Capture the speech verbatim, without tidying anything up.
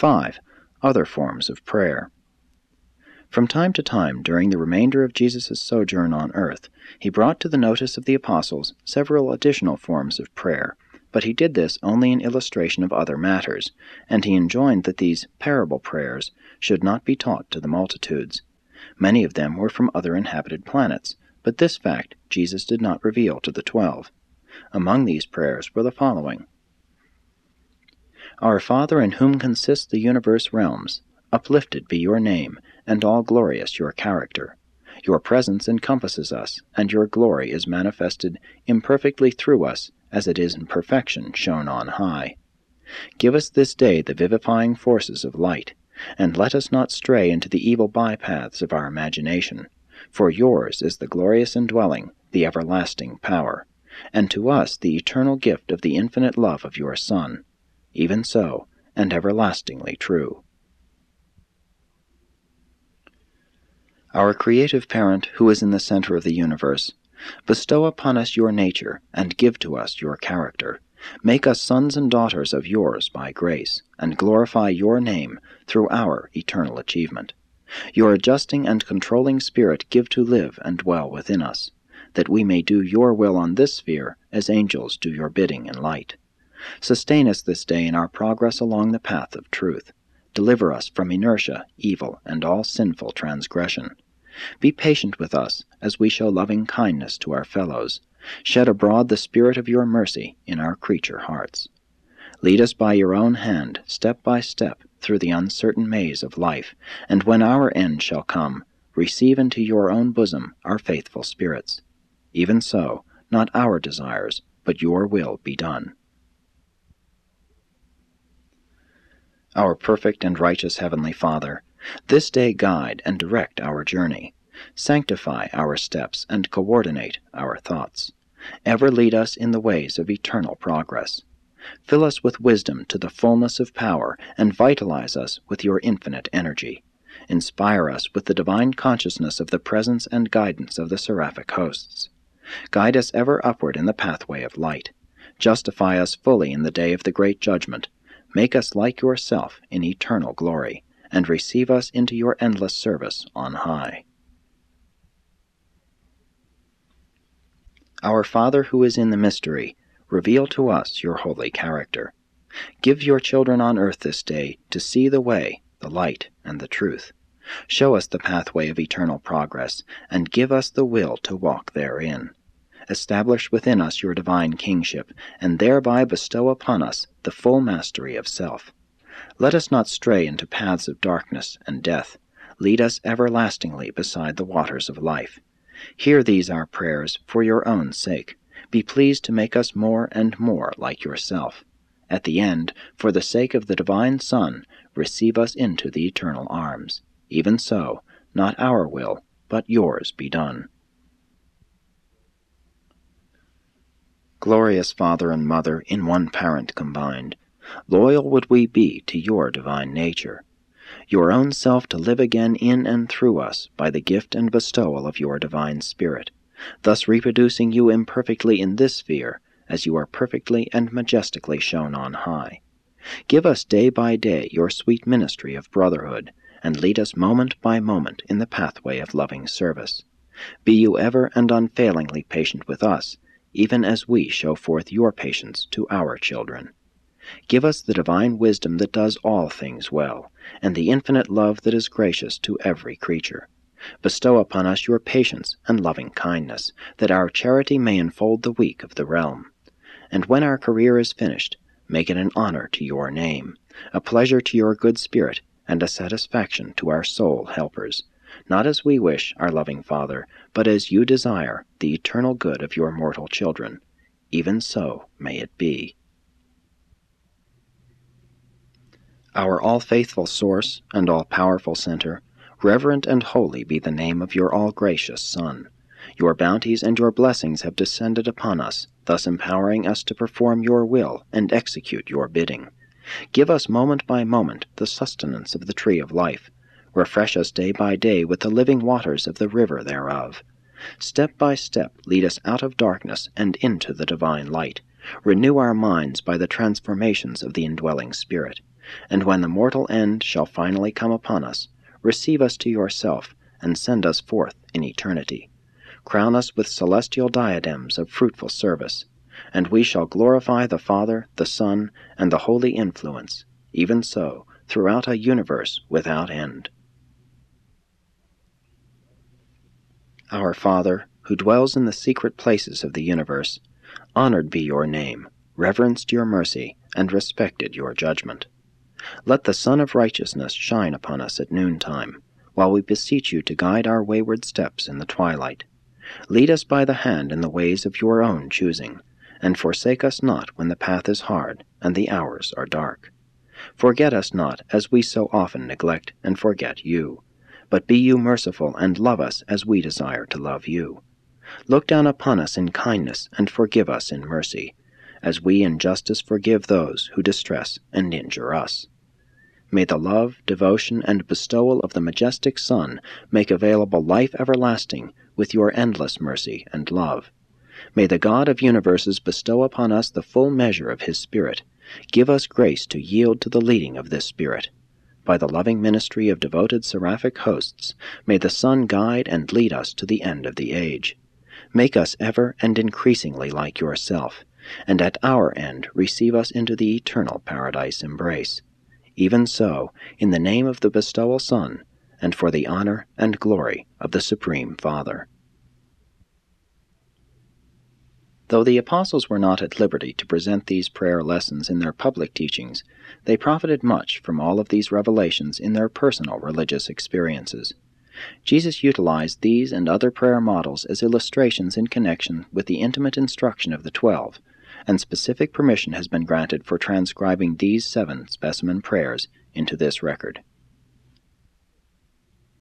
five. Other forms of prayer. From time to time during the remainder of Jesus' sojourn on earth, he brought to the notice of the apostles several additional forms of prayer, but he did this only in illustration of other matters, and he enjoined that these parable prayers should not be taught to the multitudes. Many of them were from other inhabited planets, but this fact Jesus did not reveal to the twelve. Among these prayers were the following: Our Father, in whom consist the universe realms, uplifted be your name, and all glorious your character. Your presence encompasses us, and your glory is manifested imperfectly through us, as it is in perfection shown on high. Give us this day the vivifying forces of light, and let us not stray into the evil bypaths of our imagination, for yours is the glorious indwelling, the everlasting power, and to us the eternal gift of the infinite love of your Son, even so, and everlastingly true. Our creative Parent, who is in the center of the universe, bestow upon us your nature, and give to us your character. Make us sons and daughters of yours by grace, and glorify your name through our eternal achievement. Your adjusting and controlling Spirit give to live and dwell within us, that we may do your will on this sphere as angels do your bidding in light. Sustain us this day in our progress along the path of truth. Deliver us from inertia, evil, and all sinful transgression. Be patient with us, as we show loving kindness to our fellows. Shed abroad the spirit of your mercy in our creature hearts. Lead us by your own hand, step by step, through the uncertain maze of life, and when our end shall come, receive into your own bosom our faithful spirits. Even so, not our desires, but your will be done. Our perfect and righteous Heavenly Father, this day guide and direct our journey. Sanctify our steps and coordinate our thoughts. Ever lead us in the ways of eternal progress. Fill us with wisdom to the fullness of power, and vitalize us with your infinite energy. Inspire us with the divine consciousness of the presence and guidance of the seraphic hosts. Guide us ever upward in the pathway of light. Justify us fully in the day of the great judgment. Make us like yourself in eternal glory, and receive us into your endless service on high. Our Father who is in the mystery, reveal to us your holy character. Give your children on earth this day to see the way, the light, and the truth. Show us the pathway of eternal progress, and give us the will to walk therein. Establish within us your divine kingship, and thereby bestow upon us the full mastery of self. Let us not stray into paths of darkness and death. Lead us everlastingly beside the waters of life. Hear these our prayers for your own sake. Be pleased to make us more and more like yourself. At the end, for the sake of the divine Son, receive us into the eternal arms. Even so, not our will, but yours be done. Glorious Father and Mother, in one parent combined, loyal would we be to your divine nature, your own self to live again in and through us by the gift and bestowal of your divine Spirit, thus reproducing you imperfectly in this sphere, as you are perfectly and majestically shown on high. Give us day by day your sweet ministry of brotherhood, and lead us moment by moment in the pathway of loving service. Be you ever and unfailingly patient with us, even as we show forth your patience to our children. Give us the divine wisdom that does all things well, and the infinite love that is gracious to every creature. Bestow upon us your patience and loving kindness, that our charity may enfold the weak of the realm. And when our career is finished, make it an honor to your name, a pleasure to your good spirit, and a satisfaction to our soul helpers, not as we wish, our loving Father, but as you desire the eternal good of your mortal children. Even so may it be. Our all-faithful source and all-powerful center, reverent and holy be the name of your all-gracious Son. Your bounties and your blessings have descended upon us, thus empowering us to perform your will and execute your bidding. Give us moment by moment the sustenance of the tree of life. Refresh us day by day with the living waters of the river thereof. Step by step lead us out of darkness and into the divine light. Renew our minds by the transformations of the indwelling Spirit. And when the mortal end shall finally come upon us, receive us to yourself, and send us forth in eternity. Crown us with celestial diadems of fruitful service, and we shall glorify the Father, the Son, and the Holy Influence, even so, throughout a universe without end. Our Father, who dwells in the secret places of the universe, honored be your name, reverenced your mercy, and respected your judgment. Let the Sun of Righteousness shine upon us at noontime, while we beseech you to guide our wayward steps in the twilight. Lead us by the hand in the ways of your own choosing, and forsake us not when the path is hard and the hours are dark. Forget us not as we so often neglect and forget you, but be you merciful and love us as we desire to love you. Look down upon us in kindness and forgive us in mercy, as we in justice forgive those who distress and injure us. May the love, devotion, and bestowal of the majestic Sun make available life everlasting with your endless mercy and love. May the God of universes bestow upon us the full measure of his Spirit. Give us grace to yield to the leading of this Spirit. By the loving ministry of devoted seraphic hosts, may the Sun guide and lead us to the end of the age. Make us ever and increasingly like yourself, and at our end receive us into the eternal paradise embrace. Even so, in the name of the bestowal Sun, and for the honor and glory of the Supreme Father. Though the apostles were not at liberty to present these prayer lessons in their public teachings, they profited much from all of these revelations in their personal religious experiences. Jesus utilized these and other prayer models as illustrations in connection with the intimate instruction of the Twelve, and specific permission has been granted for transcribing these seven specimen prayers into this record.